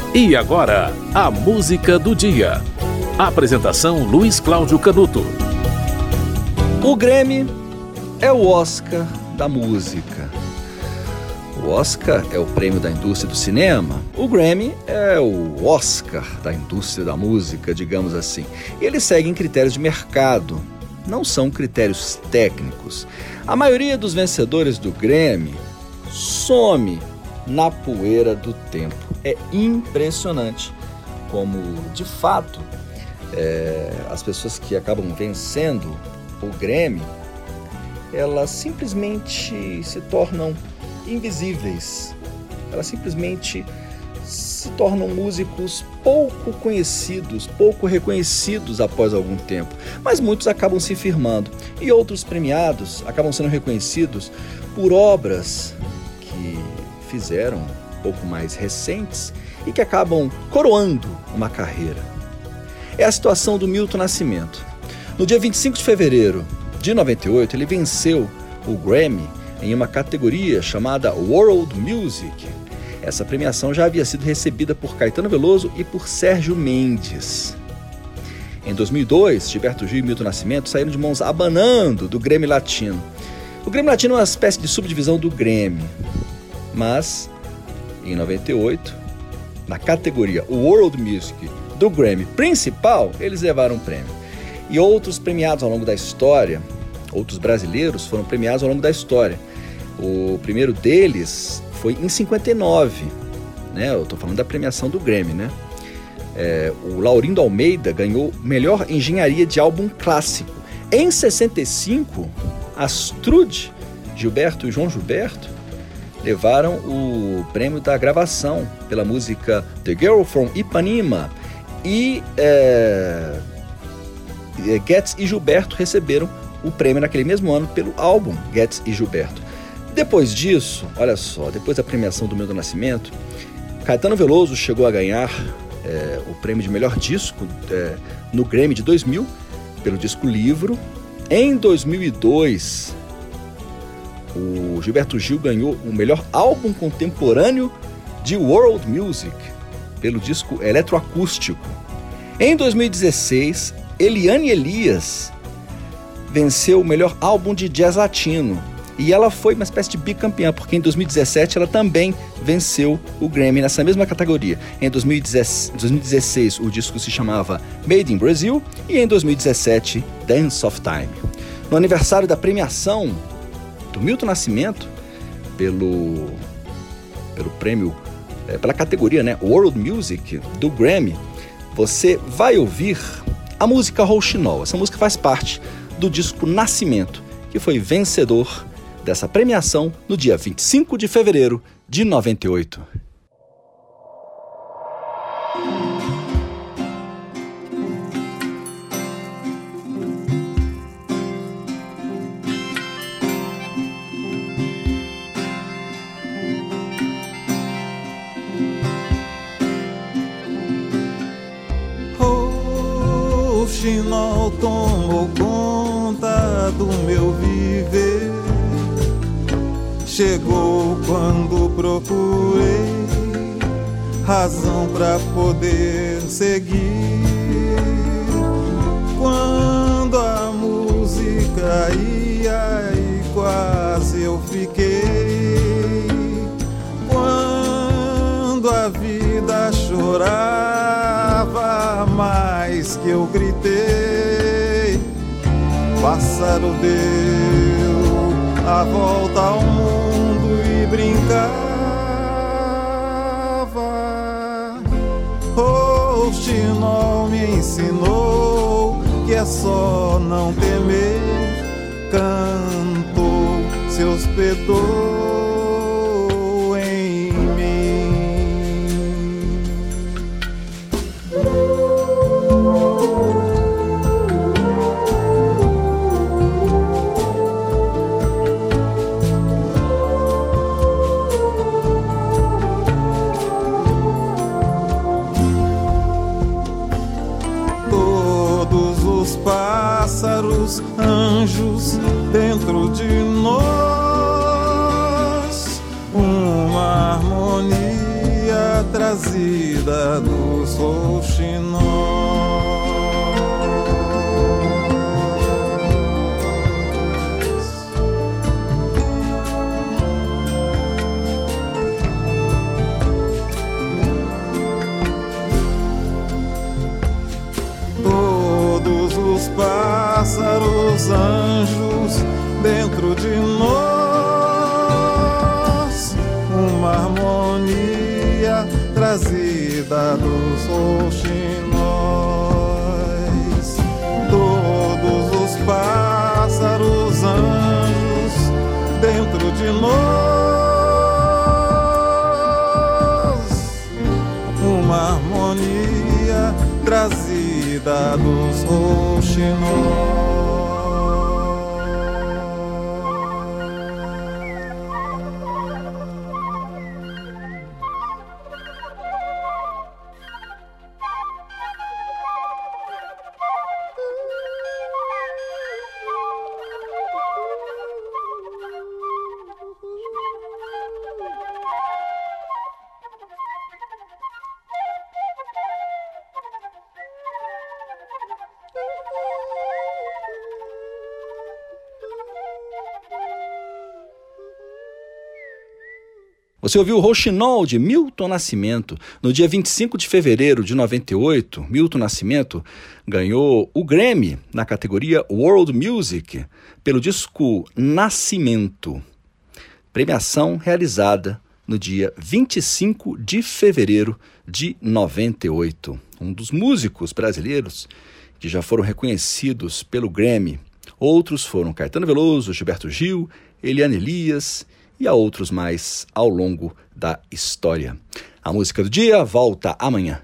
E agora, a música do dia. Apresentação Luiz Cláudio Canuto. O Grammy é o Oscar da música. O Oscar é o prêmio da indústria do cinema. O Grammy é o Oscar da indústria da música, digamos assim. Eles seguem critérios de mercado, não são critérios técnicos. A maioria dos vencedores do Grammy some na poeira do tempo. É impressionante como, de fato, as pessoas que acabam vencendo o Grammy, elas simplesmente se tornam invisíveis. Elas simplesmente se tornam músicos pouco conhecidos, pouco reconhecidos após algum tempo. Mas muitos acabam se firmando. E outros premiados acabam sendo reconhecidos por obras que fizeram um pouco mais recentes e que acabam coroando uma carreira. É a situação do Milton Nascimento. No dia 25 de fevereiro de 98, ele venceu o Grammy em uma categoria chamada World Music. Essa premiação já havia sido recebida por Caetano Veloso e por Sérgio Mendes. Em 2002, Gilberto Gil e Milton Nascimento saíram de mãos abanando do Grammy Latino. O Grammy Latino é uma espécie de subdivisão do Grammy. Mas, em 98, na categoria World Music do Grammy principal, eles levaram o prêmio. E outros premiados ao longo da história, outros brasileiros foram premiados ao longo da história. O primeiro deles foi em 59, né? Eu estou falando da premiação do Grammy, né? O Laurindo Almeida ganhou melhor engenharia de álbum clássico. Em 65, Astrude, Gilberto e João Gilberto levaram o prêmio da gravação pela música The Girl from Ipanema e Guedes e Gilberto receberam o prêmio naquele mesmo ano pelo álbum Guedes e Gilberto. Depois disso, olha só, depois da premiação do Milton Nascimento, Caetano Veloso chegou a ganhar o prêmio de melhor disco no Grammy de 2000 pelo disco Livro. Em 2002, o Gilberto Gil ganhou o melhor álbum contemporâneo de World Music pelo disco Eletroacústico. Em 2016, Eliane Elias venceu o melhor álbum de jazz latino e ela foi uma espécie de bicampeã, porque em 2017 ela também venceu o Grammy nessa mesma categoria. Em 2016 o disco se chamava Made in Brazil e em 2017 Dance of Time. No aniversário da premiação do Milton Nascimento pelo prêmio, pela categoria, né, World Music do Grammy, você vai ouvir a música Rouxinol. Essa música faz parte do disco Nascimento, que foi vencedor dessa premiação no dia 25 de fevereiro de 98. Rouxinol tomou conta do meu viver. Chegou quando procurei razão pra poder seguir. Quando a música ia e quase eu fiquei. Quando a vida chorava mais que eu gritei. Pássaro deu a volta ao mundo e brincava. Rouxinol me ensinou que é só não temer. Cantou, se hospedou em mim. pássaros, anjos dentro de nós. trazida dos rouxinóis. Todos os pássaros, anjos dentro de nós, uma harmonia trazida dos rouxinóis. Todos os pássaros, anjos dentro de nós, uma harmonia trazida dos rouxinóis. Você ouviu o Rouxinol de Milton Nascimento. No dia 25 de fevereiro de 98, Milton Nascimento ganhou o Grammy na categoria World Music pelo disco Nascimento. Premiação realizada no dia 25 de fevereiro de 98. Um dos músicos brasileiros que já foram reconhecidos pelo Grammy. Outros foram Caetano Veloso, Gilberto Gil, Eliane Elias e a outros mais ao longo da história. A música do dia volta amanhã.